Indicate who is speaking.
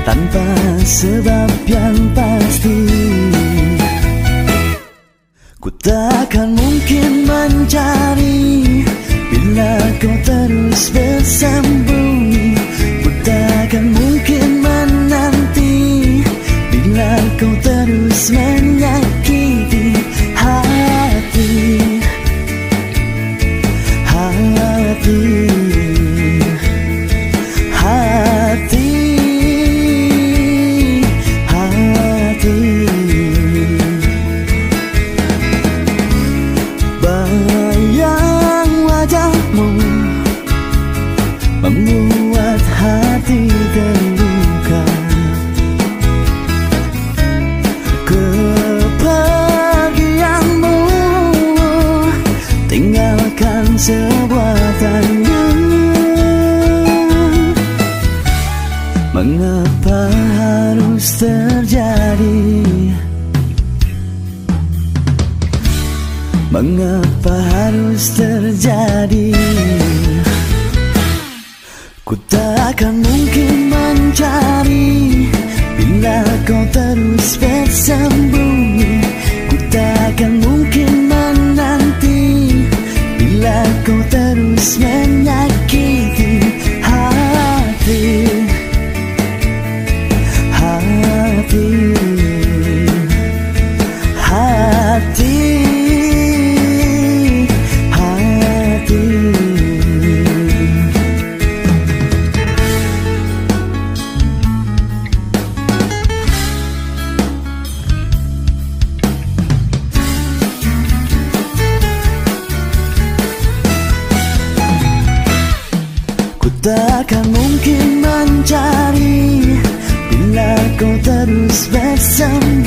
Speaker 1: tanpa sebab yang pasti. Ku takkan mungkin mencari bila kau terus bersembunyi. Ku takkan mungkin menanti bila kau terus menyakiti hati. Bayang wajahmu membuat hati terluka. Kepergianmu tinggalkan sebuah tanda. Mengapa harus terjadi? Mengapa harus terjadi? Ku takkan mungkin mencari bila kau terus bersembunyi. Ku takkan mungkin menanti bila kau terus menyakiti hati. Takkan mungkin mencari bila kau terus bersama.